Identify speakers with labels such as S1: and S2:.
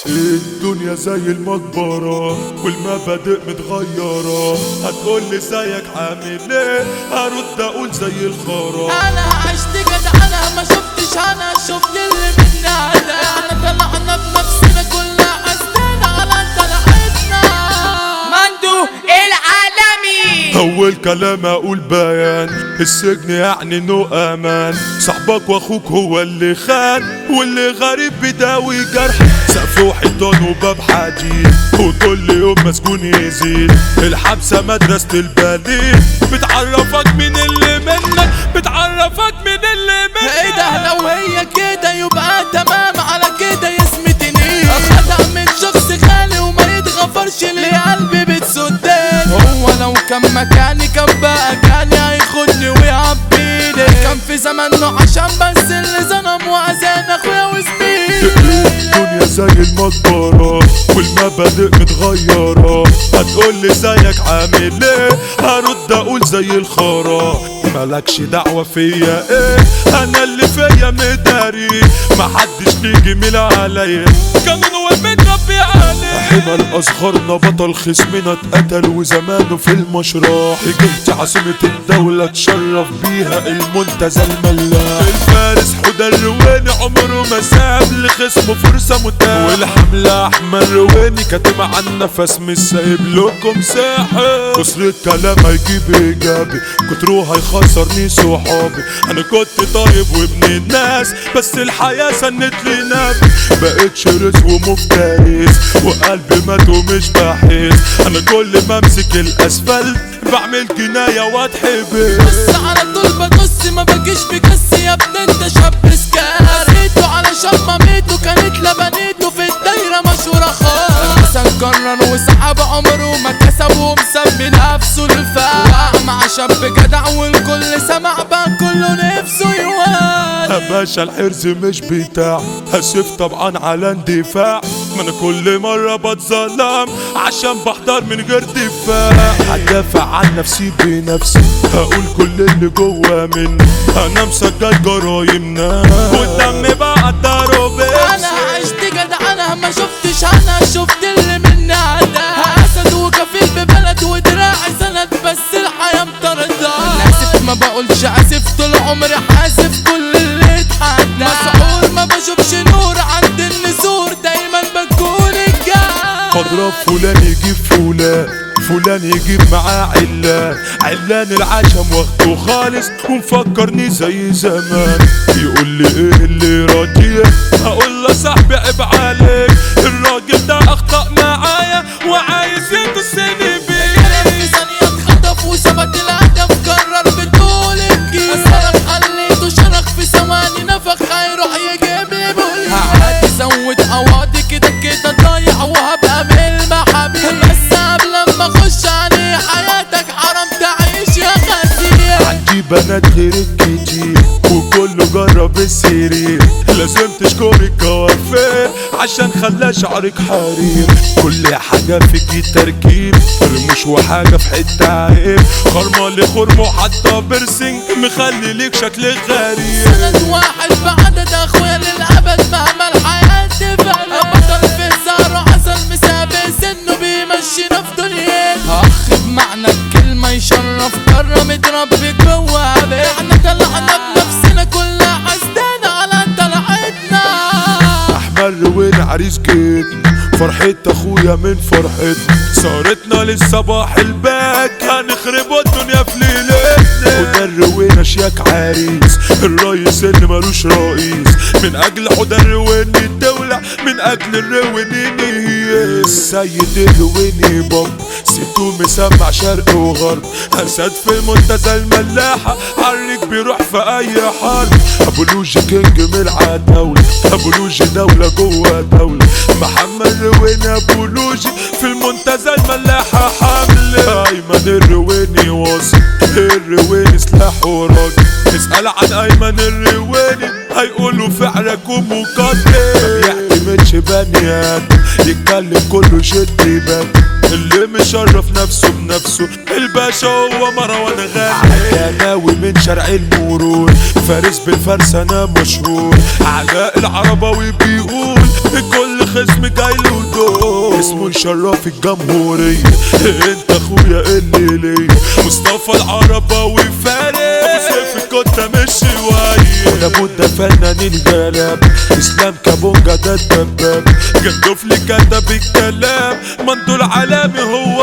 S1: الدنيا زي المقبرة والمبادئ متغيرة، هتقولي زيك عامل ايه؟ هرد اقول زي الخرا.
S2: انا عشت جدع، انا ما شفتش، انا شفت اللي مني عدا. احنا طلعنا بنفسنا كلنا حسنا على طلعتنا. مندو العالمي
S1: اول كلام اقول بيان، السجن يعني نو امان. صاحبك واخوك هو اللي خان، واللي غريب بداوي جرح. سقف وحيطان وباب حديد، وكل يوم مسجون يزيد. الحبسة مدرسة البليد، بتعرفك من اللي منك، بتعرفك من اللي منك.
S2: ايه ده لو هي كده يبقى تمام، على كده يسمتني. خدع من شخص غالي وما يتغفرش، ليه قلبي بتسدني. هو لو كان مكاني كان بقى كاني هيخدني ويعبيني. كان في زمانه عشان بس اللي ظلم واذان اخويا وزميلي.
S1: الدنيا زي المقبرة والمبادئ متغيرة، هتقولي زيك عامل ايه؟ هرد اقول زي الخرا. مالكش دعوة فيا ايه؟ انا اللي فيا مداري، محدش ليه جميل عليا، كانون ومتربي عليه. حمى الاصغرنا بطل خصمنا اتقتل وزمانه في المشرح. جهتي عاصمة الدولة تشرف بيها المنتزه الملاح. الفارس حوده الرواني عمره ما ساب لخصمه فرصة متاحة، والحملة احمد رواني كاتم عن نفس مش سايب لكم ساحة. كسر الكلام هيجيب ايجابي، كتره هيخسرني صحابي. انا كنت طيب وابن الناس، بس الحياة سنت لي نبي. بقيت شرس ومفترس، وقلبي مات ومش بحس. انا كل ما امسك الاسفلت بعمل جناية واتحبس.
S2: بص على طول ببص ما بجيش بكس، يا ابني انت شاب سكار. ريته علشان مامته كانت لبنيته في الدايرة مشهورة خالص. حسن كرر وسحب عمره ما كسب ومسمي نفسه الفاق. وقع مع شاب جدع والكل سمع بقى كله نفسه يوال.
S1: باشا الحرز مش بتاع، هسيف طبعا على اندفاع. ما انا كل مرة بتظلم عشان بحضر من غير دفاع. هدافع عن نفسي بنفسي، هقول كل اللي جوا مني. انا مسجل جرايمنا والدم بقدره بس.
S2: انا عشت جدع، انا ما شفتش، انا شفت اللي مني عدا. اسد وكفيل ببلد ودراعي سند، بس الحياة مطردة. اسف ما بقولش اسف، طول عمري حاسف كل اللي اتحدى. مسحور ما بشوفش نور عند النسور، دايما بكون الجاي.
S1: اضرب فلان يجيب فلان، فلان يجيب معاه علان العشم واخده خالص ومفكرني زي زمان. يقول لي ايه اللي راضيه؟ هقول له صاحبي عيب عليك، الراجل ده اخطأ معايا وعايز يتصل بيه.
S2: في ثانية اتخطف وثبت الهدف، قرر بطول الجيل. خليته شرخ في ثواني نفخ، هيروح يجيب لي بوليس. هقعد ازود قواضي كده كده ضايع وهبقى من المحابيب. بس قبل ما اخش عليه حياتك حرام تعيش يا خسير.
S1: عندي بنات غيرك كتير وكله جرب السرير. لازم تشكر الكوافير عشان خلى شعرك حرير. كل حاجة فيكي تركيب، رموش وحاجة في حتة عيب. خرمة لخرمه حتى بيرسينج مخلي ليك شكلك غريب.
S2: سند واحد بعدد اخويا للابد مهما الحياة تفعل. بطل في الزهر وحسن مسابق سنه بيمشينا في دنيتنا. اخ بمعنى الكلمة يشرف كرم اتربي جوا بيت. احنا طلعنا بنفسنا كلنا حسدنا على طلعتنا.
S1: احمد رويني عريس جيتنا، فرحة اخويا من فرحتنا. سهرتنا للصباح الباك، هنخرب الدنيا في ليلتنا. حوده الرويني شياك عريس، الرئيس اللي ملوش رئيس. من اجل حوده الرويني الدولة، من اجل الرويني هي السيد الرويني بابا. سيتو مسمع شرق وغرب، اسد في المنتزه الملاحة. عريك بيروح في اي حرب. ابو لوجي كينج من العتاولة، ابو لوجي دولة جوا دولة. محمد رويني ابو لوجي في المنتزه الملاحة حملة. ايمن الرويني واصل، الرويني سلاح وراجل. اسأل عن ايمن الرويني هيقولوا فعلك ومقدم. ما بيعتمدش بني ادم، يتكلم كله شد بان. اللي مشرف نفسه بنفسه الباشا هو مروان غالي. ناوي من شرع المرور، فارس بالفرس انا مشهور. علاء العرباوي بيقول كل خصم اسم جاي له دور، اسمه يشرف الجمهورية. انت اخويا اللي ليا مصطفى العرباوي فارس، ابو سيف الكتة مش شوية، ولا بد فنان الجلاب، اسلام كابونجا ده الدباب، جندوفلي كتب الكلام، مندول عالمي هو